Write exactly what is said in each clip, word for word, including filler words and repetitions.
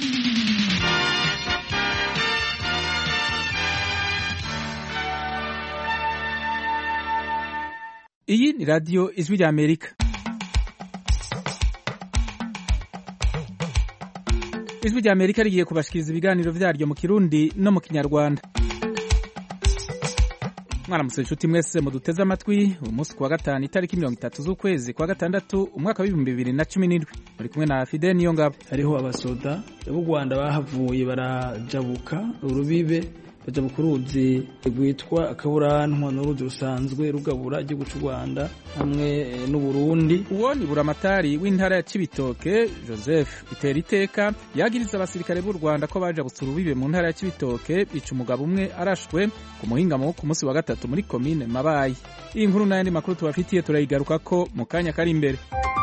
Iyi ni radiyo ijwi rya Amerika. Ijwi rya Amerika rigiye kubashikiriza ibiganiro vyaryo mu Kirundi no mu Kinyarwanda. Mwaramutse inshuti mwese muduteze amatwi, umunsi kwa gatanu itariki mirongo itatu z'ukwezi kwa gatandatu umwaka w'ibihumbi bibiri na cumi n'indwi. Muri kumwe na Fidel Niyongabo. Hariho abasoda b'u Rwanda bahavuye barajabuka urubibe baja bukuruzi rwitwa akaburantwa n'uruzi rusanzwe rugabura igihugu cy'u Rwanda hamwe n'u Burundi. Uwo ni buramatari w'intara ya Cibitoke Joseph Iteriteka yagiriza abasirikare b'u Rwanda ko baja butsura urubibe mu ntara ya Cibitoke bica umugabo umwe arashwe ku muhingamo ku munsi wa gatatu muri komine Mabayi. Iyi nkuru n'ayandi makuru tubafitiye turayigaruka ko mu kanya kari imbere.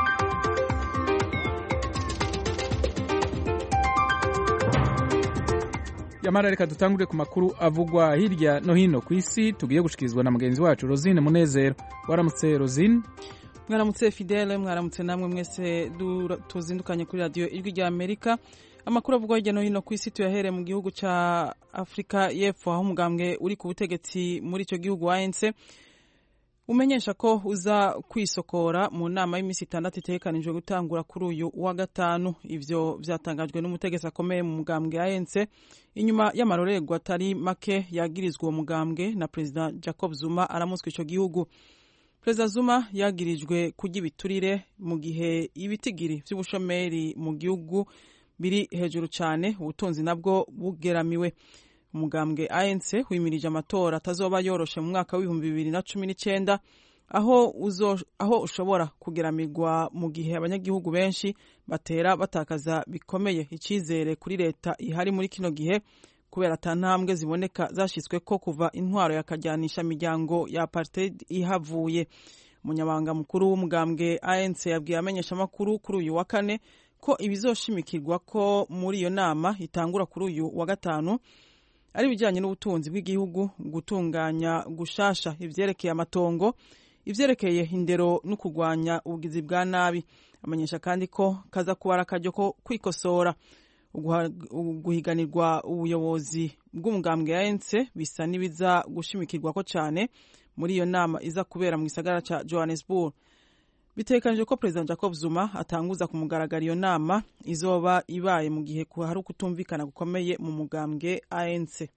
Yamara reka dutangure ku makuru avugwa hirya no hino ku isi tugiye gushikirizwa na mugenzi wacu Rosine Munezero. Waramutse Rosine? Mwaramutse Fidele, mwaramutse namwe mwese tuzindukanye kuri radio Ijwi rya Amerika. Amakuru avugwa hirya no hino ku isi tuyahere mu gihugu ca Afrika y'Epfo aho umugambwe uri ku butegetsi muri ico gihugu wa A N C umenyesha ko uza kwisokora mu nama y'imisi itandatu itegekanijwe gutangura kuri uyu wa gatanu. Ivyo vyatangajwe n'umutegetsi akomeye mu mugambwe A N C inyuma y'amarorerwa atari make yagirizwa uwo mugambwe na President Jacob Zuma aramutswe ico gihugu. President Zuma yagirijwe kurya ibiturire mu gihe ibitigiri vy'ubushomeri mu gihugu biri hejuru cane, ubutunzi nabwo bugeramiwe. Umugambwe A N C wimirije amatora atazoba yoroshe mu mwaka w'ibihumbi bibiri na cumi n'icenda aho uzo aho ushobora kugeramirwa mu gihe abanyagihugu benshi batera batakaza bikomeye icizere kuri leta ihari muri kino gihe kubera atantambwe ziboneka zashitswe ko kuva intwaro yakajyanisha imiryango ya apartheid ihavuye. Umunyabanga mukuru w'umugambwe A N C yabwiye amenyesha makuru kuri uyu wa kane ko ibizoshimikirwa ko muri iyo nama itangura kuri uyu wa gatanu ari bijanye n'ubutunzi bw'igihugu, gutunganya gushasha ivyerekeye amatongo, ivyerekeye indero no kugwanya ubugizi bwa nabi. Amenyesha kandi ko kaza kuba akaryo ko kwikosora. Guhiganirwa ubuyobozi bw'umugambwe A N C bisa nibiza gushimikirwa ko cane muri iyo nama iza kubera mu gisagara ca Johannesburg. Bitekanije ko President Jacob Zuma atanguza ku mugaragaro iyo nama izoba ibaye mu gihe hari ukutumvikana gukomeye mu mugambwe A N C.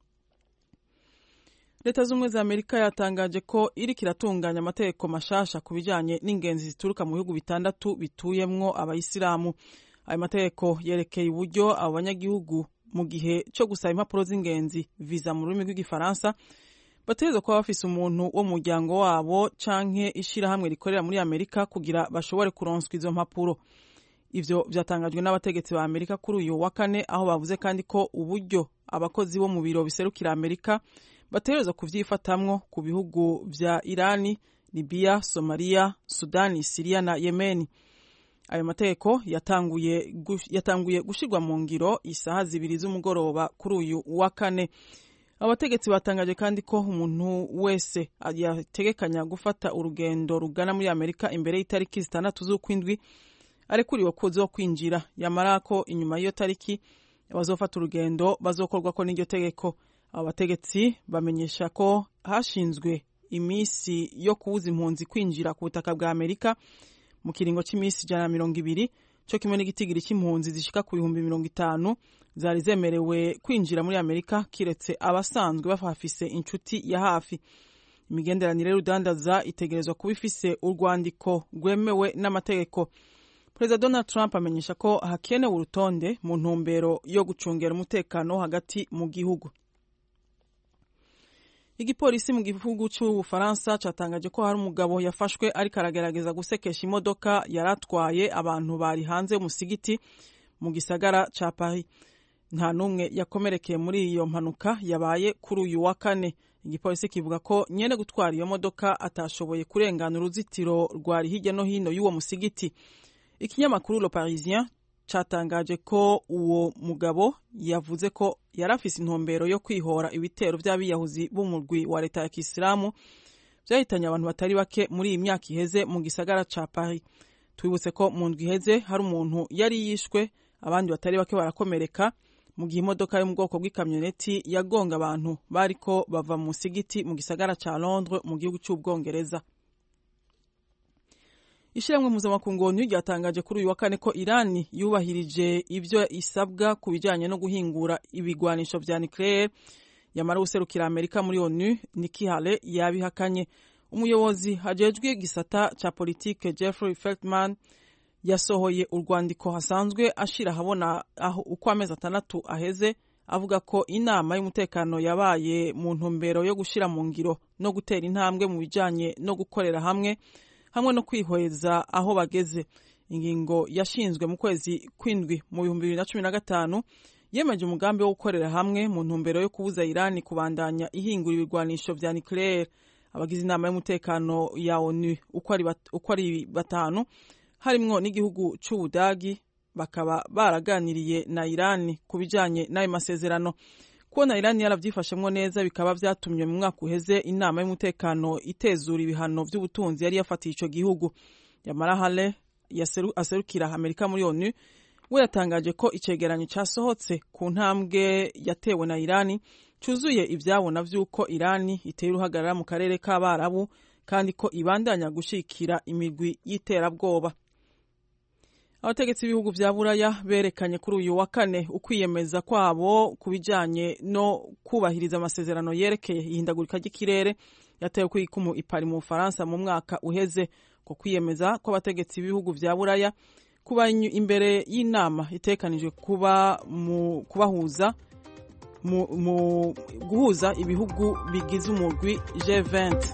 Leta z'ubumwe za Amerika yatangaje ko iri kiratunganya amategeko mashasha ku bijanye n'ingenzi zituruka mu bihugu bitandatu bituyemwo abayisilamu. Ayo mategeko yerekeye uburyo abo banyagihugu mu gihe cyo gusaba impapuro z'ingenzi visa mu rurimi rw'igifaransa bategerezwa kuba bafise umuntu wo mu muryango wabo canke ishirahamwe rikorera muri Amerika kugira bashobore kuronswa izo mpapuro. Ivyo vyatangajwe n'abategetsi ba Amerika kuri uyu wa kane aho bavuze kandi ko uburyo abakozi bo mu biro biserukira Amerika bategerezwa kuvyifatamwo ku bihugu vya Irani, Libya, Somalia, Sudani, Syria na Yemen. Ayo mategeko yatanguye yatanguye gushirwa mu ngiro isaha zibiri z'umugoroba kuri uyu wa kane. Abategetsi batangaje kandi ko umuntu wese yategekanya gufata urugendo rugana muri Amerika imbere y'itariki zitandatu z'ukwindwi arekuriwe kuzo kwinjira. Yamara ko inyuma y'iyo tariki bazofata urugendo bazokorwa ko n'iryo tegeko. Abategetsi bamenyesha ko hashinzwe imisi yo kubuza impunzi kwinjira ku butaka bwa Amerika mu kiringo c'imisi ijana na mirongo ibiri cyo kimwe n'igitigiri c'impunzi zishika ku bihumbi mirongo itanu zari zemerewe kwinjira muri Amerika kiretse abasanzwe bafafise inshuti ya hafi. Imigenderanire y'urudandaza itegerezwa kuba ifise urwandiko rwemewe n'amategeko. President Donald Trump amenyesha ko hakenewe urutonde mu ntumbero yo gucungera umutekano hagati mu gihugu. Igipolisi mu gihugu c'Ubufaransa catangaje ko hari umugabo yafashwe ariko aragerageza gusekesha imodoka yaratwaye abantu bari hanze y'umusigiti mu gisagara ca Paris. Nta numwe yakomerekeye muri iyo mpanuka yabaye kuri uyu wa kane. Igipolisi kivuga ko nyene gutwara iyo modoka atashoboye kurengana uruzitiro rwari hirya no hino y'uwo musigiti. Ikinyamakuru Le Parisien catangaje ko uwo mugabo yavuze ko yarafise intumbero yo kwihora ibitero by'abiyahuzi b'umurwi wa leta ya Kisilamu byahitanye abantu batari bake muri iyi myaka iheze mu gisagara ca Paris. Twibutse ko mu ndwi iheze hari umuntu yari yishwe abandi batari bake barakomereka mu gihe imodoka yo mu bwoko bw'ikamyoneti yagonga abantu bariko bava mu musigiti mu gisagara ca Londres mu gihugu c'Ubwongereza. Ishyirahamwe mpuzamakungu ONU ryatangaje kuri uyu wa kane ko Irani yubahirije ivyo isabwa ku bijanye no guhingura ibigwanisho vya nucleaire. Yamara userukira Amerika muri ONU Nikki Haley yabihakanye. Umuyobozi hajejwe gisata ca politike Jeffrey Feltman yasohoye urwandiko hasanzwe ashira habona aho uko amezi atandatu aheze avuga ko inama y'umutekano yabaye mu ntumbero yo gushira mu ngiro no gutera intambwe mu bijanye no gukorera hamwe hamwe no kwihweza aho bageze. Ingingo yashinzwe mu kwezi kwindwi mu bihumbi bibiri na cumi na gatanu yemeje umugambi wo gukorera hamwe mu ntumbero yo kubuza Irani kubandanya ihingura ibigwanisho vya nucleaire. Abagize inama y'umutekano ya ONU uko ari bat, uko ari batanu harimwo n'igihugu c'Ubudagi bakaba baraganiriye na Irani kubijanye n'ayo masezerano. Kubona Irani yaravyifashemwo neza bikaba vyatumye mu mwaka uheze inama y'umutekano itezura ibihano vy'ubutunzi yari yafatiye ico gihugu. Yamara Haley yaseru, aserukira Amerika muri ONU we yatangaje ko icegeranyo casohotse ku ntambwe yatewe na Irani cuzuye ivyabona vy'uko Irani iteye uruhagarara mu karere k'Abarabu kandi ko ibandanya gushikira imigwi y'iterabwoba. Abategetsi b'ibihugu vya Buraya berekanye kuri uyu wa kane ukwiyemeza kwabo kubijanye no kubahiriza amasezerano yerekeye ihindagurika ry'ikirere yatewe ku ikumu ipari mu Faransa mu mwaka uheze. Ko kwiyemeza kw'abategetsi b'ibihugu vya Buraya kuba imbere y'inama itekanijwe kuba mu kubahuza mu, mu guhuza ibihugu bigize umugwi G vingt.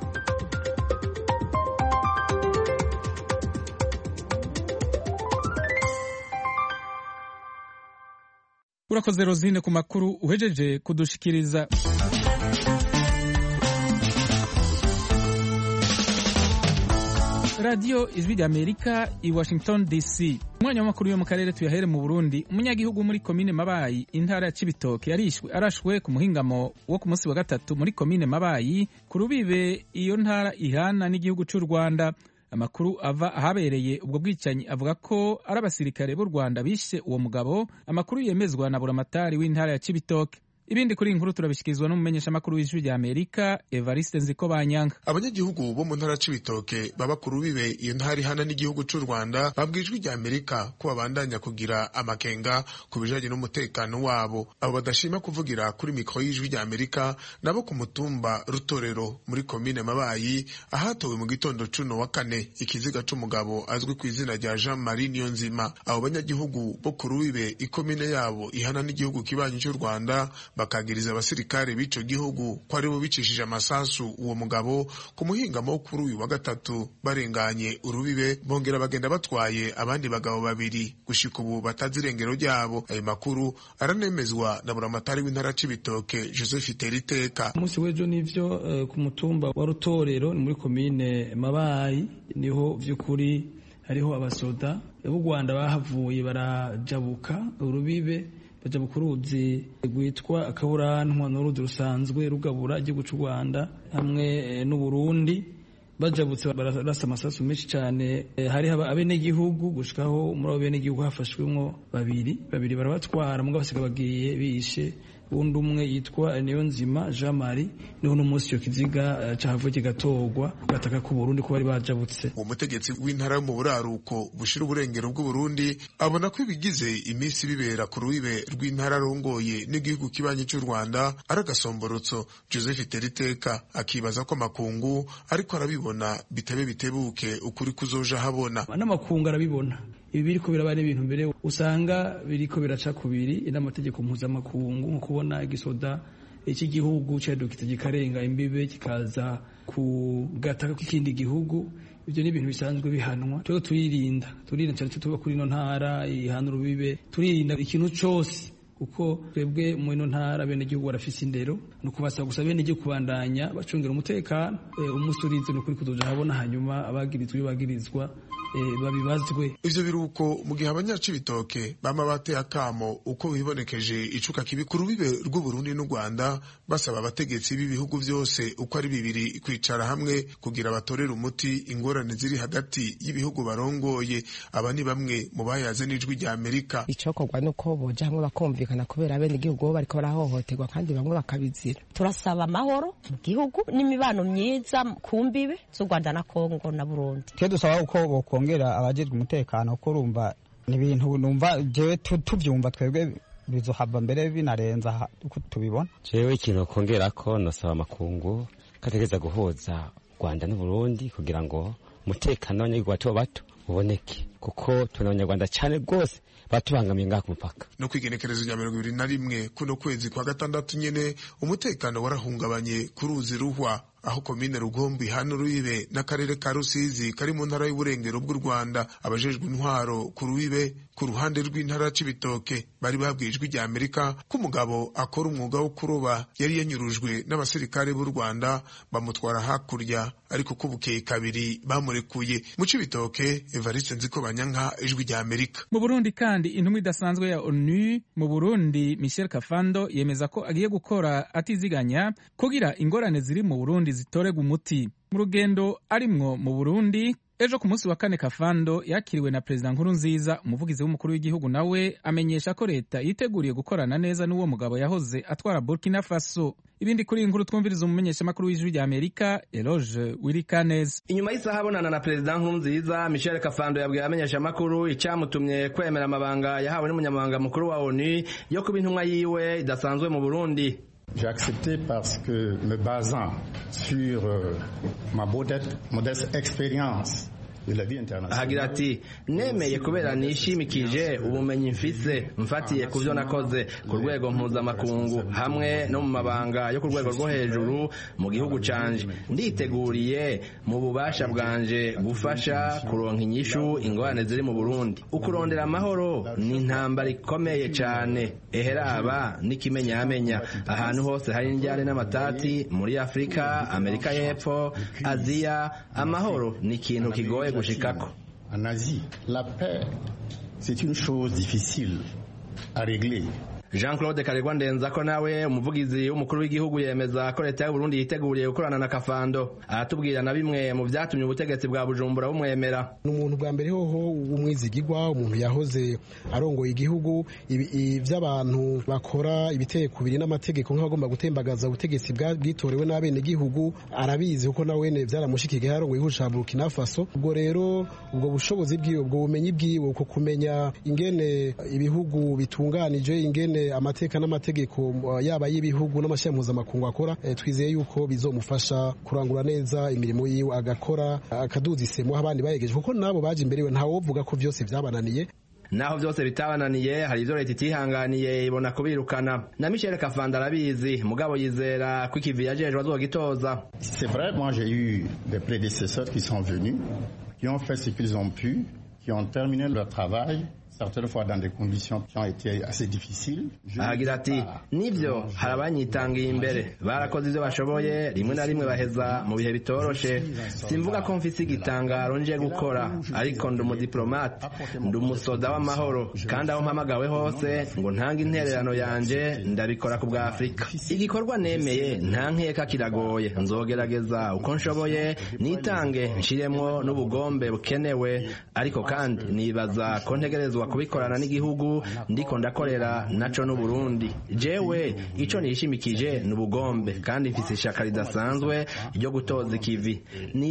Urakoze Rosine ku makuru uhejeje kudushikiriza. Radio Ijwi ry'Amerika i Washington D C. Umwanya w'amakuru yo mu karere tuyahere mu Burundi. Umunyagihugu muri komine Mabayi intara ya Cibitoke yarishwe arashwe ku muhingamo wo ku munsi wa gatatu muri komine Mabayi ku rubibe iyo ntara ihana n'igihugu c'u Rwanda. Amakuru ava ahabereye ubwo bwicanyi avuga ko ari abasirikare b'u Rwanda bishe uwo mugabo. Amakuru yemezwa na buramatari w'intara ya Cibitoke. Ibindi kuri inkuru turabishikirizwa n'umumenyesha makuru w'Ijwi ry'Amerika Evariste Nzikobanyanga. Abanyagihugu bo mu ntara Cibitoke baba ku rubibe iyo ntara ihana n'igihugu c'u Rwanda babwijwe ry'Amerika ko babandanya kugira amakenga ku bijanye n'umutekano wabo. Abo badashima kuvugira kuri mikro y'Ijwi ry'Amerika nabo ku mutumba Rutorero muri komine Mabayi ahatowe mu gitondo cuno wa kane ikiziga c'umugabo azwi ku izina rya Jean Marie Niyonzima. Abo banyagihugu bo ku rubibe ikomine yabo ihana n'igihugu kibanyi c'u Rwanda bakagiriza abasirikare b'ico gihugu ko aribo bicishije amasasu uwo mugabo ku muhingamo kuri uyu wa gatatu barenganye urubibe bongera bagenda batwaye abandi bagabo babiri gushika ubu batazi irengero ryabo. Ayo makuru aranemezwa na buramatari w'intara Cibitoke Joseph Teriteka. Umunsi w'ejo nivyo uh, ku mutumba wa Rutorero ni muri komine Mabayi niho vy'ukuri hariho abasoda b'u Rwanda bahavuye barajabuka urubibe baja bukuruzi gwitwa akaburantwa n'uruzi rusanzwe rugabura igihugu c'u Rwanda hamwe e, n'u Burundi. Bajabutse barasa amasasu menshi cyane e, hari haba abene gihugu gushikaho muri abene gihugu hafashwemwo babiri babiri barabatwara mugabo basiga bagiye bishe undi umwe yitwa Niyonzima Jean Marie niho no munsi yo kiziga cahavuye gatogwa bataka ku Burundi ko bari bajabutse. Umutegetsi w'intara yo mu buraruko bushira uburengero bw'u Burundi abona ko ibigize imisi bibera ku rubibe rw'intara rongoye n'igihugu kibanyi cy'u Rwanda aragasomborotso. Joseph Teriteka akibaza ko makungu ariko arabibona bitebe bitebuke ukuri kuzoja habona. N'amakungu arabibona ibi biriko birabana ibintu mbere usanga biriko biraca kubiri n'amategeko mpuzamakungu nko kubona igisoda iki gihugu cedukitse gikarenga imbibe kikaza kugataka kw'ikindi gihugu. Ibyo ni ibintu bisanzwe bihanwa. Twe turirinda turirinda cyane tuba kuri no ntara ihana urubibe turirinda ikintu cyose kuko twebwe mu ino ntara bene gihugu barafise indero no kubasaba gusa bene gihugu kubandanya bacungera umutekano. E, umusurize no kuri kudoja habona hanyuma abagirizwa bagirizwa e, babibazwe. Ivyo biruko mu gihe abanyacibitoke bama bateye akamo uko bibonekeje icuka kibi ku rubibe rw'u Burundi n'u Rwanda, basaba abategetsi b'ibihugu vyose uko ari bibiri kwicara hamwe kugira batorere umuti ingorane ziri hagati y'ibihugu barongoye. Aba ni bamwe mu bayaze n'ijwi rya Amerika. Icokorwa nuko boja hamwe bakumvikana, kubera bene igihugu bo bariko barahohoterwa kandi bamwe bakabizira. Turasaba amahoro mu gihugu n'imibano myiza ku mbibe z'u Rwanda na Kongo na Burundi. Twe dusaba uko bokongera abajejwe umutekano, ko urumva ni ibintu numva jewe tuvyumva twebwe bizohava mbere binarenza uko tubibona. Jewe ikintu kongera ko nasaba makungu kategeza guhoza Rwanda n'u Burundi kugira ngo umutekano w'abanyagirwa bato bato uboneke, kuko tuna abanyarwanda cyane rwose batubangamiye ngaha ku mupaka. No kwigenekerezo rya mirongo ibiri na rimwe kuno kwezi kwa gatandatu nyene umutekano warahungabanye ku ruzi Ruhwa, aho komine Rugombo ihana urubibe n'akarere ka Rusizi kari mu ntara y'uburengero bw'u Rwanda. Abajejwe intwaro ku rubibe ku ruhande rw'intara c'ibitoke bari babwijwe rya Amerika ko umugabo akora umwuga wo kuroba yari yanyurujwe n'abasirikare b'u Rwanda bamutwara hakurya, ariko ko bukeye kabiri bamurekuye. Mu c'ibitoke Evariste Nzikobanyanka, ijwi rya Amerika. Mu Burundi kandi intumwa idasanzwe ya ONU mu Burundi Michel Kafando yemeza ko agiye gukora atiziganya kugira ingorane ziri mu Burundi zitorega umuti. Mu rugendo arimwo mu Burundi ejo ku munsi wa kane, Kafando yakiriwe na Perezida Nkurunziza. Umuvugizi w'umukuru w'igihugu nawe amenyesha ko leta yiteguriye gukorana neza n'uwo mugabo yahoze atwara Burkina Faso. Ibindi kuri inkuru twumviriza umumenyesha makuru w'ijwi rya Amerika Eloge Wirikanez. Inyuma y'isaha abonana na Perezida Nkurunziza, Michel Kafando yabwiye abamenyesha makuru icyamutumye kwemera amabanga yahawe n'umunyamabanga mukuru wa ONU yo kuba intumwa yiwe idasanzwe mu Burundi. J'ai accepté parce que, me basant sur euh, ma modeste, modeste expérience de la vie internationale. Ahagira ati nemeye kubera nishimikije ubumenyi mfise mfatiye ku byo nakoze ku rwego mpuzamakungu hamwe no mu mabanga yo ku rwego rwo hejuru mu gihugu canje. Nditeguriye mu bubasha bwanje gufasha kuronka inyishu ingorane ziri mu Burundi. Ukurondera amahoro ni intambara ikomeye cyane, eheraba n'ikimenyamenya ahantu hose hari injyane n'amatati muri Afrika, Amerika y'Epfo, Aziya. Amahoro ni ikintu kigoye gushikako. En Asie, la paix, c'est une chose difficile à régler. Jean-Claude Karegwa Ndenzako nawe umuvugizi w'umukuru w'igihugu yemeza ko leta y'u Burundi yiteguriye gukorana na Kafando. Aratubwira na bimwe mu byatumye ubutegetsi bwa Bujumbura bumwemera. N'umuntu bwa mbere hoho umwizigirwa, umuntu yahoze arongoye igihugu, ivy'abantu bakora ibiteye kubiri n'amategeko nk'abagomba gutembagaza ubutegetsi bwitorewe n'abene gihugu arabizi, kuko nawe ne byaramushikiye yarongoye igihugu ca Burkina Faso. Ubwo rero ubwo bushobozi bwiwe, ubwo bumenyi bwiwe, uko kumenya ingene ibihugu bitunganije, ingene amateka n'amategeko yaba y'ibihugu n'amashyirahamwe mpuzamakungu akora, twizeye yuko bizomufasha kurangura neza imirimo yiwe, agakora akaduza isemo abandi bayegeje, kuko nabo baje imbere we ntawovuga ko vyose vyabananiye. Naho byose bitabananiye hari ivyo leta itihanganiye ibona kubirukana. Na Michel Kafando arabizi, mugabo yizera ko ikivi yajejwe azogitoza. C'est vrai, moi j'ai eu des prédécesseurs qui sont venus, qui ont fait ce qu'ils ont pu, qui ont terminé leur travail, certaines fois dans des conditions qui ont été assez difficiles. Ahagira ati nibyo hari abanyitangiye imbere barakoze ivyo bashoboye, rimwe na rimwe baheza mu bihe bitoroshe. Simvuga ko mfise igitangaro nje gukora, ariko ndi umudiplomate, ndi umusoda w'amahoro, kandi aho mpamagawe hose ngo ntanga intererano yanje ndabikora ku bwa Afrika. Igikorwa nemeye nta nkeka kiragoye, nzogerageza uko nshoboye nitange nshiremwo n'ubugombe bukenewe, ariko kandi nibaza ko ntegerezwa kubikorana n'igihugu ndiko ndakorera naco n'u Burundi. Jewe ico nishimikije n'ubugombe, kandi mfise ishaka ridasanzwe ryo gutoza ikivi.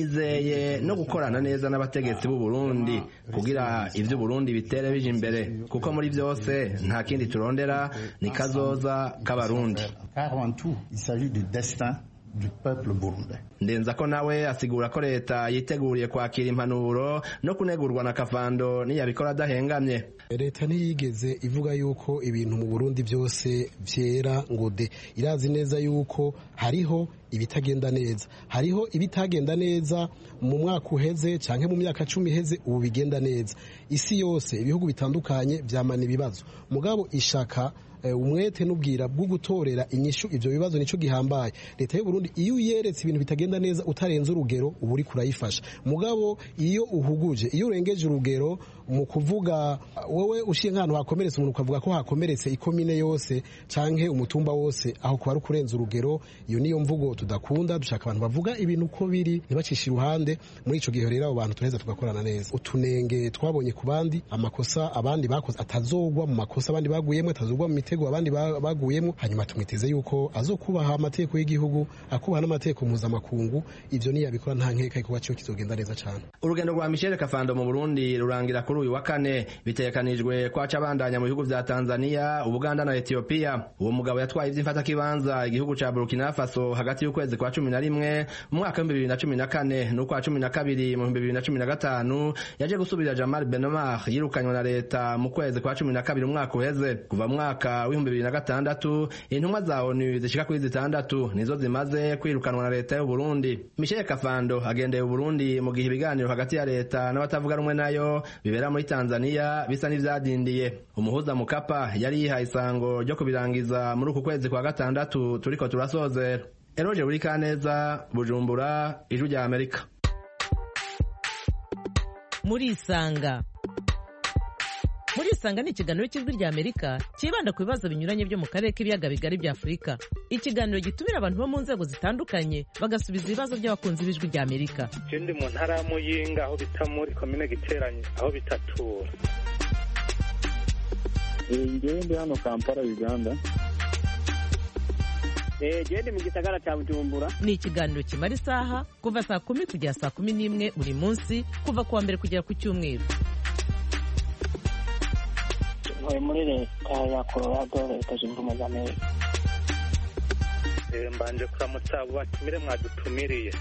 Nizeye no gukorana neza n'abategetsi b'u Burundi kugira ivyo Burundi bitere bije imbere, kuko muri byose nta kindi turondera ni kazoza k'abarundi. Avant tout, il s'agit du destin du peuple burundais. Ndenzako nawe asigura ko leta yiteguriye kwakira impanuro no kunegurwa na Kafando niyabikora adahengamye. Leta ntiyigeze ivuga yuko ibintu mu Burundi byose vyera ngo de. Irazi neza yuko hariho ibitagenda neza, hariho ibitagenda neza mu mwaka uheze canke mu myaka cumi iheze, ubu bigenda neza. Isi yose ibihugu bitandukanye vyamana ibibazo, mugabo ishaka umwete n'ubwira bwo gutorera inyishu ivyo bibazo nico gihambaye. Leta y'u Burundi iyo uyeretse ibintu bitagenda neza utarenze urugero ubu uri kurayifasha, mugabo iyo uhuguje, iyo urengeje urugero mu kuvuga wowe ushiye nk'ahantu hakomeretse umuntu ukavuga ko hakomeretse ikomine yose canke umutumba wose, aho kuba ari kurenza urugero. Iyo niyo mvugo tudakunda, dushaka abantu bavuga ibintu uko biri ntibacishe iruhande. Muri ico gihe rero abo bantu turaheza tugakorana neza. Utunenge twabonye ku bandi, amakosa abandi bakoze atazogwa mu makosa abandi baguyemo, atazogwa mu mitego abandi baguyemo, hanyuma tumwiteze yuko azokubaha amategeko y'igihugu, akubaha n'amategeko mpuzamakungu. Ivyo niyo yabikora nta nkeka ikuba cyo kizogenda neza cyane. Urugendo rwa Michel Kafando mu Burundi rurangira kuri uyu wa kane, bitegekanijwe kwaca abandanya mu bihugu vya Tanzania, Uganda na Ethiopia. Uwo mugabo yatwaye ivy'imfata kibanza igihugu ca Burkina Faso hagati y'ukwezi kwa cumi na rimwe mu mwaka wa bibiri na cumi na kane n'ukwa cumi na kabiri mu bibiri na cumi na gatanu, yaje gusubira Jamal Benomar yirukanywe na leta mu kwezi kwa cumi na kabiri umwaka uheze. Kuva mu mwaka wa bibiri na gatandatu intumwa za O N U zishika kuri zitandatu nizo zimaze kwirukanwa na leta y'u Burundi. Michel Kafando agendeye u Burundi mu gihe ibiganiro hagati ya leta n'abatavuga rumwe nayo bibera muri Tanzania bisa n'ivyadindiye. Umuhuza Mukapa yari yihaye isango ryo kubirangiza muri uku kwezi kwa gatandatu turiko turasozera. Eroje Burikaneza, Bujumbura, Ijwi rya Amerika. Muri Isanga. Muri Isanga ni ikiganiro cy'Ijwi rya Amerika kibanda ku bibazo binyuranye byo mu karere k'ibiyaga bigari bya Afurika. Ikiganiro gitumira abantu bo mu nzego zitandukanye bagasubiza ibibazo by'abakunzi b'Ijwi rya Amerika. Ndi mu ntara ya Muyinga aho bita muri komine Giteranye aho bitatura. Ngewe ndi hano Kampala, Uganda. Eh, gende mu gisagara cya Bujumbura. Ni ikiganiro kimara isaha kuva saa kumi kugera saa kumi n'imwe buri munsi kuva kuwa mbere kugera ku cyumweru. Ntuye muri leta ya Colorado, leta zunze ubumwe za Amerika. Eh, mbanje kuramutsa abo batumire mwadutumiriye.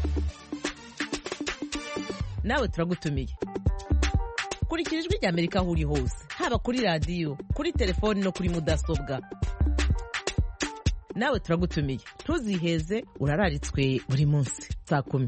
Nawe turagutumiye. Kurikira Ijwi rya Amerika aho uri hose, haba kuri radio, kuri telefoni no kuri mudasobwa. Nawe turagutumiye, ntuziheze, urararitswe buri munsi saa kumi.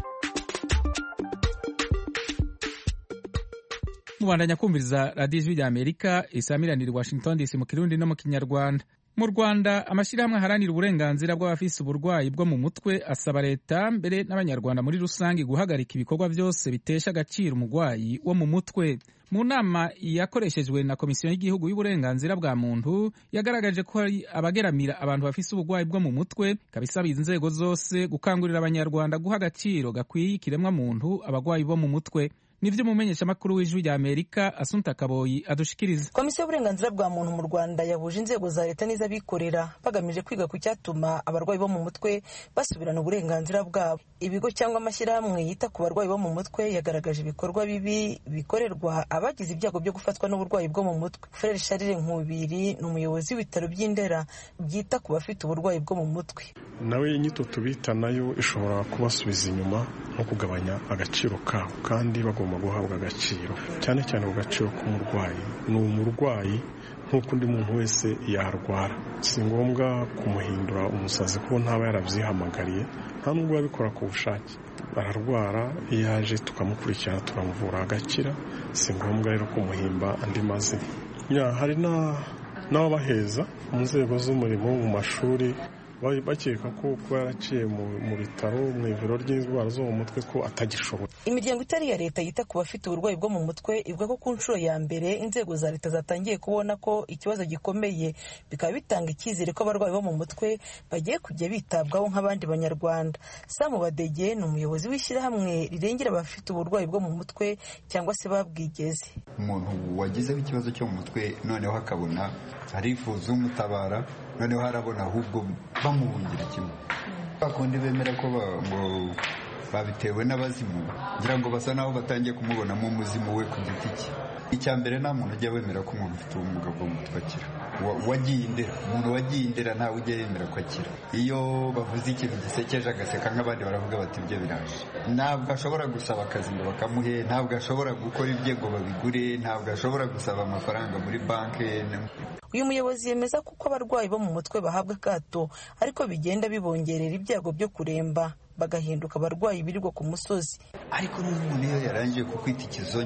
Mubandanya kumviriza radiyo Ijwi rya Amerika isamiranira Washington D C mu Kirundi no mu Kinyarwanda. Mu Rwanda amashyirahamwe aharanira uburenganzira bw'abafise uburwayi bwo mu mutwe asaba leta mbere n'abanyarwanda muri rusange guhagarika ibikorwa byose bitesha agaciro umurwayi wo mu mutwe. Mu nama yakoreshejwe na Komisiyo y'Igihugu y'Uburenganzira bwa Muntu yagaragaje ko hari abageramira abantu bafise uburwayi bwo mu mutwe, kabisaba inzego zose gukangurira abanyarwanda guha agaciro gakwiye ikiremwa muntu abagwayi bo mu mutwe. Nivyo mumenyesha makuru w'Ijwi rya Amerika Assunta Kaboyi adushikiriza. Komisiyo y'Uburenganzira bwa Muntu mu Rwanda yabuje inzego za leta n'iz'abikorera bagamije kwiga ku cyatuma abarwayi bo mu mutwe basubirana uburenganzira bwabo. Ibigo cyangwa amashyirahamwe yita ku barwayi bo mu mutwe yagaragaje ibikorwa bibi bikorerwa abagize ibyago byo gufatwa n'uburwayi bwo mu mutwe. Frere Charles Nkubiri ni umuyobozi w'ibitaro by'Indera byita ku bafite uburwayi bwo mu mutwe. Nawe inyito tubita nayo ishobora kubasubiza inyuma no kugabanya agaciro kabo, kandi bagomba guhabwa agaciro cyane cyane ku gaciro k'umurwayi. Ni umurwayi nk'uko undi muntu wese yarwara, si ngombwa kumuhindura umusazi kuko ntaba yaravyihamagariye, nta nubwo abikora ku bushake. Ararwara, iyo yaje tukamukurikirana turamuvura agakira, si ngombwa rero kumuhimba andi mazina. Ya, hari na n'abaheza mu nzego z'umurimo mu mashuri bakeka ko kuba yaraciye mu bitaro mu ivuriro ry'indwara zo mu mutwe ko atagishoboye. Imiryango itari ya leta yita ku bafite uburwayi bwo mu mutwe ivuga ko ku nshuro ya mbere inzego za leta zatangiye kubona ko ikibazo gikomeye, bikaba bitanga icyizere ko abarwayi bo mu mutwe bagiye kujya bitabwaho nk'abandi banyarwanda. Samu Badege ni umuyobozi w'ishyirahamwe rirengera abafite uburwayi bwo mu mutwe cyangwa se babwigeze. Umuntu wagizeho ikibazo cyo mu mutwe noneho akabona arifuza umutabara, noneho harabona ahubwo bamuhungira kimwe. Bakundi bemera ko ngo babitewe n'abazimu, ngira ngo basa naho batangiye kumubonamo umuzimu we ku giti cye. Icya mbere nta muntu ujya wemera ko umuntu ufite ubumuga bwo mu mutwe akira. Wagiye indera, umuntu wagiye indera ntawe ujya yemera ko akira. Iyo bavuze ikintu gisekeje agaseka nk'abandi baravuga bati ibyo biraje. Ntabwo ashobora gusaba akazi ngo bakamuhe, ntabwo ashobora gukora ibye ngo babigure, ntabwo ashobora gusaba amafaranga muri banki. Uyu muyobozi yemeza ko abarwayi bo mu mutwe bahabwa akato ariko bigenda bibongerera ibyago byo kuremba bagahinduka abarwayi birirwa ku musozi. Ariko n'umuntu iyo yarangije kukwita ikizonge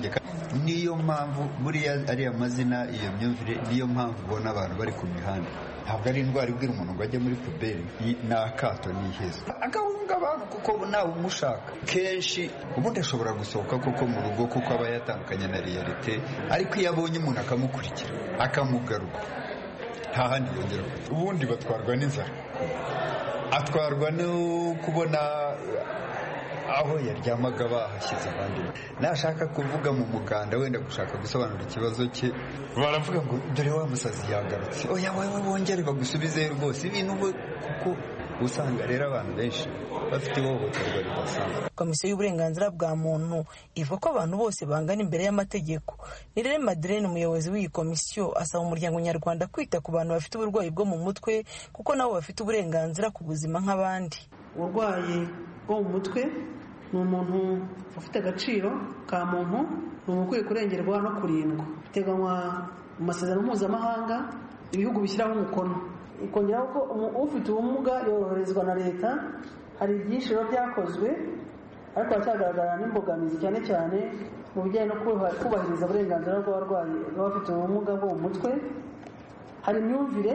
niyo mpamvu buriya ariya mazina iyo myumvire niyo mpamvu ubona abantu bari ku mihanda. Ntabwo ari indwara ibwira umuntu ngo ajye muri puberi, ni akato ni ihezo agahunga abantu kuko nawe umushaka kenshi ubundi ashobora gusohoka kuko mu rugo kuko aba yatandukanye na realite, ariko iyo abonye umuntu akamukurikira akamugaruka nta handi yongera. Ubundi batwarwa n'inzara, atwarwa no kubona aho yaryamaga bahashyize abandi. Nashaka kuvuga mu muganda wenda gushaka gusobanura ikibazo cye, baravuga ngo dore wa musazi yagarutse, oya wowe bongere bagusubize rwose ibintu, kuko usanga rero abantu benshi bafite ihohoterwa ridasanzwe. Komisiyo y'uburenganzira bwa muntu ivuga ko abantu bose bangana imbere y'amategeko. Nirere Madeleine, umuyobozi w'iyi komisiyo, asaba umuryango nyarwanda kwita ku bantu bafite uburwayi bwo mu mutwe kuko nabo bafite uburenganzira ku buzima nk'abandi. Uburwayi bwo mu mutwe ni umuntu ufite agaciro ka muntu, ni umuntu ukwiye kurengerwa no kurindwa. Biteganywa mu masezerano mpuzamahanga ibihugu bishyiraho umukono. Ikongeraho ko ufite ubumuga yoroherezwa na leta. Hari byinshi biba byakozwe, ariko hacyagaragara n'imbogamizi cyane cyane mu bijyanye no kubahiriza uburenganzira bw'abarwayi b'abafite ubumuga bwo mu mutwe. Hari imyumvire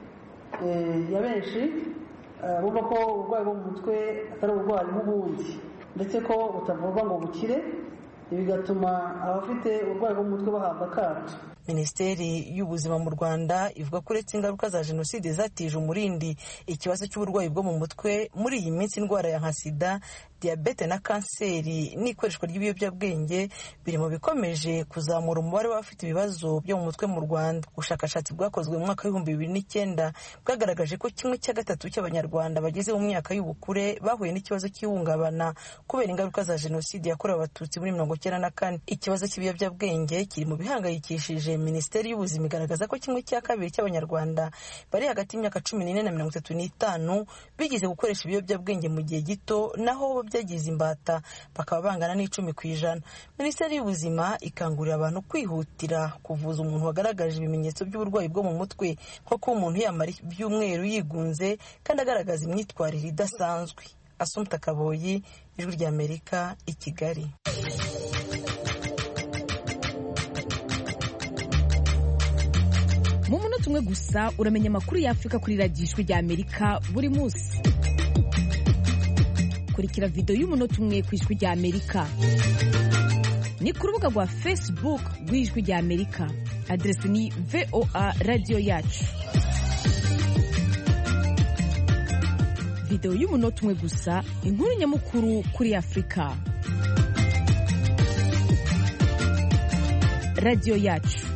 ya benshi bumva ko uburwayi bwo mu mutwe atari uburwayi nk'ubundi, ndetse ko butavurwa ngo bukire, bigatuma abafite uburwayi bwo mu mutwe bahabwa akato. Minisiteri y'ubuzima mu Rwanda ivuga ko uretse ingaruka za jenoside zatije umurindi ikibazo cy'uburwayi bwo mu mutwe, muri iyi minsi indwara ya nka sida, diyabete na kanseri n'ikoreshwa ry'ibiyobyabwenge biri mu bikomeje kuzamura umubare w'abafite ibibazo byo mu mutwe mu Rwanda. Ubushakashatsi bwakozwe mu mwaka w'ibihumbi bibiri n'icyenda bwagaragaje ko kimwe cya gatatu cy'abanyarwanda bageze mu myaka y'ubukure bahuye n'ikibazo cy'ihungabana kubera ingaruka za jenoside yakorewe abatutsi muri mirongo icyenda na kane. Ikibazo cy'ibiyobyabwenge kiri mu bihangayikishije Minisiteri y'ubuzima, igaragaza ko kimwe cya kabiri cy'abanyarwanda bari hagati y'imyaka cumi n'ine na mirongo itatu n'itanu bigize gukoresha ibiyobyabwenge mu gihe gito, naho byagize imbata bakaba bangana n'icumi ku ijana. Minisiteri y'ubuzima ikangurira abantu kwihutira kuvuza umuntu wagaragaje ibimenyetso by'uburwayi bwo mu mutwe, nko kuba umuntu yamara ibyumweru yigunze kandi agaragaza imyitwarire idasanzwe. Assumpta Kaboyi, Ijwi ry'Amerika, i Kigali. Mu munota umwe gusa uramenya amakuru y'Afurika kuri radiyo Ijwi ry'Amerika buri munsi. Kurikira video y'umunota umwe ku Ijwi ry'Amerika. Ni ku rubuga rwa Facebook rw'Ijwi ry'Amerika. Adresi ni V O A Radio Yacu. Video y'umunota umwe gusa, inkuru nyamukuru kuri Afurika. Radio Yacu.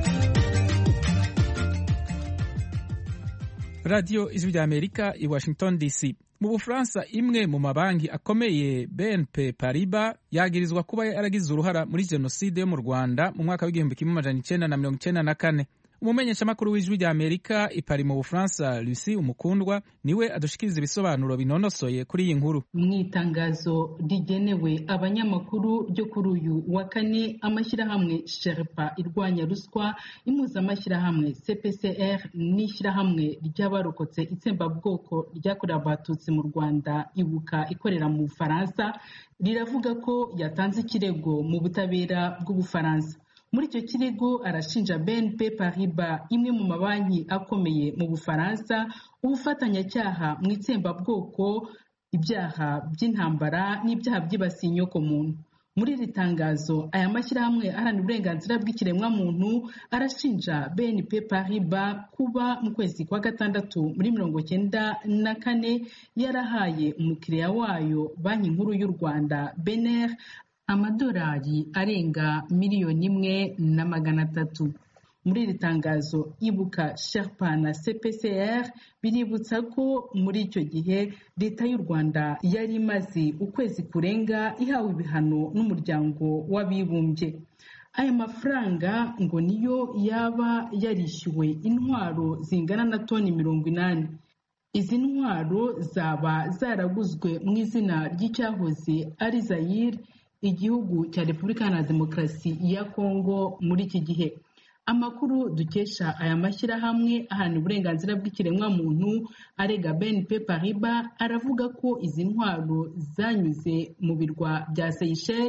Radio Ijwi ry'Amerika i Washington D C. Mu Bufaransa, imwe mu mabanki akomeye B N P Paribas yagirizwa kuba yaragize uruhara muri jenoside yo mu Rwanda mu mwaka w'igihumbi kimwe amajana icenda na mirongo icenda na kane. Umumenyeshamakuru w'Ijwi ry'Amerika i Paris mu Bufaransa, Lucy Umukundwa, niwe adushikiriza ibisobanuro binonosoye kuri iyi nkuru. Mu itangazo rigenewe abanyamakuru ryo kuri uyu wa kane, amashyirahamwe Sherpa irwanya ruswa, impuzamashyirahamwe C P C R n'ishyirahamwe ry'abarokotse itsembabwoko ryakorewe abatutsi mu Rwanda Ibuka ikorera mu Bufaransa riravuga ko yatanze ikirego mu butabera bw'Ubufaransa. Muri icyo kirego arashinja B N P Paribas, imwe mu mabanki akomeye mu Bufaransa, ubufatanyacyaha mu itsembabwoko, ibyaha by'intambara n'ibyaha byibasiye inyokomuntu. Muri iri tangazo, aya mashyirahamwe aharanira uburenganzira bw'ikiremwamuntu arashinja B N P Paribas kuba mu kwezi kwa gatandatu muri mirongo cyenda na kane yarahaye umukiriya wayo Banki Nkuru y'u Rwanda B N R amadolari arenga miliyoni imwe na magana atatu. Muri iri tangazo, Ibuka, Sherpa na C P C R biributsa ko muri icyo gihe leta y'u Rwanda yari imaze ukwezi kurenga ihawe ibihano n'umuryango w'abibumbye. Aya mafaranga ngo niyo yaba yarishyuwe intwaro zingana na toni mirongo inani. Izi ntwaro zaba zaraguzwe mu izina ry'icyahoze ari Zaire, igihugu cya Repubulika ya Demokarasi ya Kongo muri iki gihe. Amakuru dukesha aya mashyirahamwe aharanira uburenganzira bw'ikiremwamuntu arega B N P Paribas aravuga ko izi ntwaro zanyuze mu birwa bya Seychelles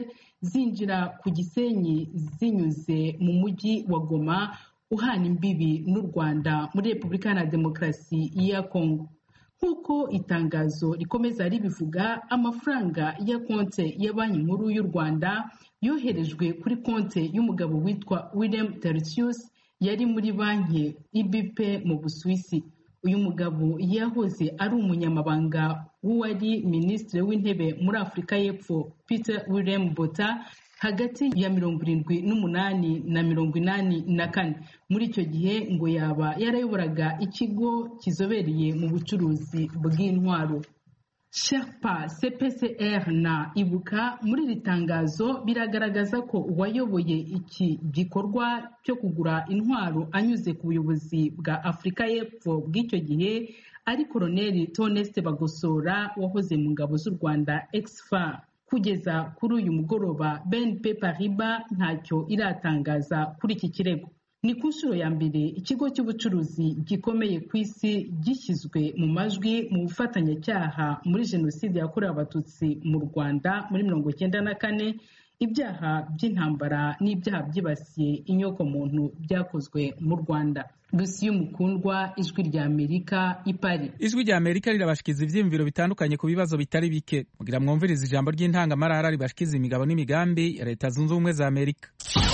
zinjira ku Gisenyi zinyuze mu mujyi wa Goma uhana imbibi n'u Rwanda muri Repubulika Iharanira Demokarasi ya Kongo. Nk'uko itangazo rikomeza ribivuga, amafaranga ya konte ya Banki Nkuru y'u Rwanda yoherejwe kuri konte y'umugabo witwa William Tertius yari muri banki I B P mu Busuwisi. Uyu mugabo yahoze ari umunyamabanga w'uwari minisitiri w'intebe muri Afurika y'Epfo Peter William Botha hagati ya mirongo irindwi n'umunani na mirongo inani na kane. Muri icyo gihe ngo yaba yarayoboraga ikigo kizobereye mu bucuruzi bw'intwaro. Sherpa, C P C R na Ibuka muri iri tangazo biragaragaza ko uwayoboye iki gikorwa cyo kugura intwaro anyuze ku buyobozi bwa Afurika y'Epfo bw'icyo gihe ari Koloneli Toneste Bagosora wahoze mu ngabo z'u Rwanda Exfa. Kugeza kuri uyu mugoroba B N P Paribas ntacyo iratangaza kuri iki kirego. Ni ku nshuro ya mbere ikigo cy'ubucuruzi gikomeye ku isi gishyizwe mu majwi mu bufatanyacyaha muri Jenoside yakorewe Abatutsi mu Rwanda muri mirongo icyenda na kane, ibyaha by'intambara n'ibyaha byibasiye inyokomuntu byakozwe mu Rwanda. Lucy Mukundwa, Ijwi rya Amerika, i Paris. Ijwi rya Amerika rirabashikiza ivyiyumviro bitandukanye ku bibazo bitari bike. Mugira mwumvirize ijambo ry'intangamarara ribashikiza imigabo n'imigambi ya Leta Zunze Ubumwe za Amerika.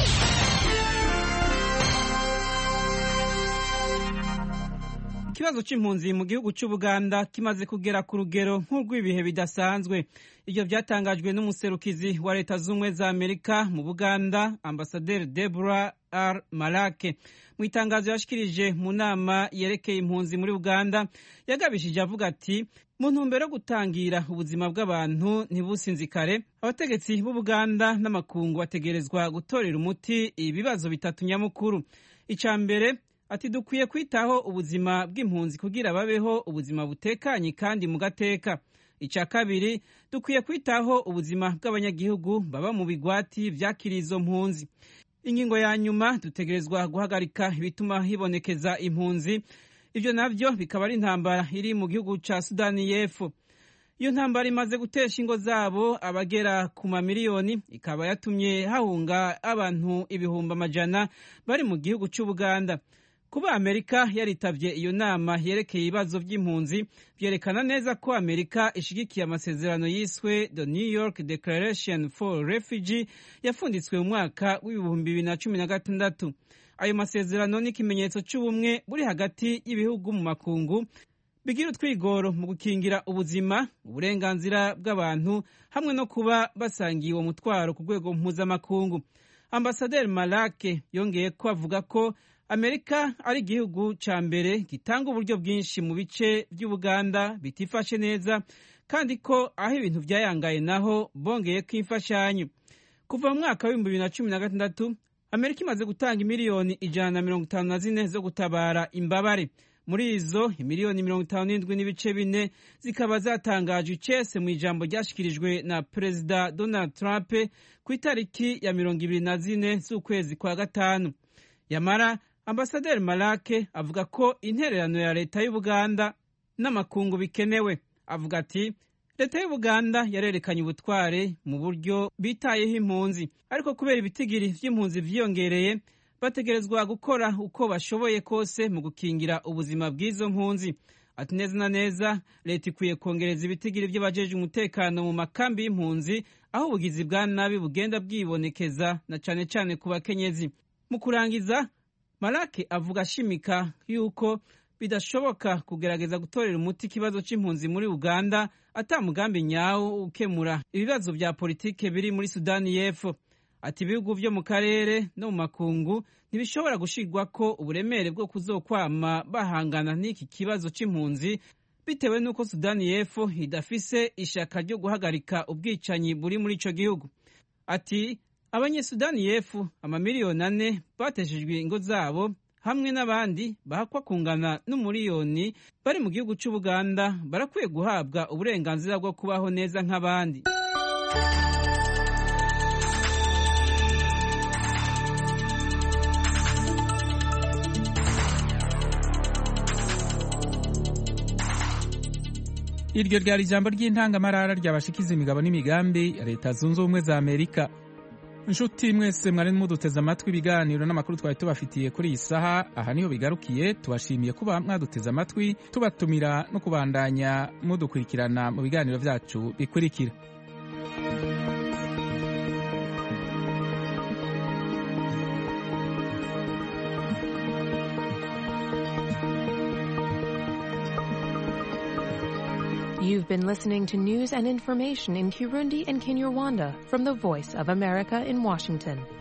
Ikibazo c'impunzi mu gihugu c'Ubuganda kimaze kugera ku rugero nk'urw'ibihe bidasanzwe. Ivyo vyatangajwe n'umuserukizi wa Leta Zunze za Amerika mu Buganda, Ambasaderi Deborah R. Malake. Mu itangazo yashikirije mu nama yerekeye impunzi muri Uganda, yagabishije avuga ati: mu ntumbero yo gutangira ubuzima bw'abantu ntibusinzikare, abategetsi b'u Buganda n'amakungu bategerezwa gutorera umuti ibibazo bitatu nyamukuru. Ica mbere, ati dukwiye kwitaho ubuzima bw'impunzi kugira babeho ubuzima butekanye kandi mu gateka. Ica kabiri, dukwiye kwitaho ubuzima bw'abanyagihugu baba mu bigwati vyakiriye izo mpunzi. Ingingo ya nyuma, dutegerezwa guhagarika ibituma hibonekeza impunzi. Ivyo navyo bikaba ari intambara iri mu gihugu ca Sudani y'Epfo. Iyo ntambara imaze gutesha ingo zabo abagera ku mamiliyoni, ikaba yatumye hahunga abantu ibihumbi amajana bari mu gihugu c'Ubuganda. Kuba Amerika yaritavye iyo nama yerekeye ibibazo vy'impunzi vyerekana neza ko Amerika ishigikiye amasezerano yiswe The New York Declaration for Refugee yafunditswe mu mwaka w'ibihumbi bibiri na cumi na gatandatu. Ayo masezerano ni ikimenyetso c'ubumwe buri hagati y'ibihugu mu makungu bigira utwigoro mu gukingira ubuzima, uburenganzira bw'abantu hamwe no kuba basangiye uwo mutwaro ku rwego mpuzamakungu. Ambasaderi Malake yongeye ko avuga ko Amerika ari igihugu ca mbere gitanga uburyo bwinshi mu bice by'Ubuganda bitifashe neza, kandi ko aho ibintu vyayangaye naho bongeye ko imfashanyo. Kuva mu mwaka w'ibihumbi bibiri na cumi na gatandatu, Amerika imaze gutanga imiliyoni ijana na mirongo itanu na zine zo gutabara imbabare. Muri izo imiliyoni mirongo itanu n'indwi n'ibice bine zikaba zatangajwe icese mu ijambo ryashikirijwe na Perezida Donald Trump ku itariki ya mirongo ibiri na zine z'ukwezi kwa gatanu. Yamara Ambasaderi Malake avuga ko intererano ya Leta y'Ubuganda n'amakungu bikenewe. Avuga ati Leta y'Ubuganda yarerekanye ubutware mu buryo bitayeho impunzi, ariko kubera ibitigiri vy'impunzi vyiyongereye bategerezwa gukora uko bashoboye kose mu gukingira ubuzima bw'izo mpunzi. Ati neza na neza Leta ikwiye kongereza ibitigiri vy'abajeje umutekano mu makambi y'impunzi aho ubugizi bwa nabi bugenda bwibonekeza na cane cane ku bakenyezi. Mu kurangiza, Malake avuga ashimika yuko bidashoboka kugerageza gutorera umuti ikibazo c'impunzi muri Uganda ata mugambi nyawo ukemura ibibazo vya politike biri muri Sudani y'Epfo. Ati ibihugu vyo mu karere no mu makungu ntibishobora gushirwako uburemere bwo kuzokwama bahangana n'iki kibazo c'impunzi bitewe n'uko Sudani y'Epfo idafise ishaka ryo guhagarika ubwicanyi buri muri ico gihugu. Ati Abanyesudani y'Epfo amamiliyoni ane bateshejwe ingo zabo hamwe n'abandi bahakwa kungana n'umuriyoni bari mu gihugu c'Ubuganda barakwiye guhabwa uburenganzira bwo kubaho neza nk'abandi. Iryo ryari ijambo ry'intangamarara ryabashikiza imigabo n'imigambi ya Leta Zunze Ubumwe za Amerika. inshuti mwese mwari muduteze amatwi ibiganiro n'amakuru twari tubafitiye kuri iyi saha aha niho bigarukiye tubashimiye kuba mwaduteze amatwi tubatumira no kubandanya mudukurikirana mu biganiro byacu bikurikira. You've been listening to news and information in Kirundi and Kinyarwanda from the Voice of America in Washington.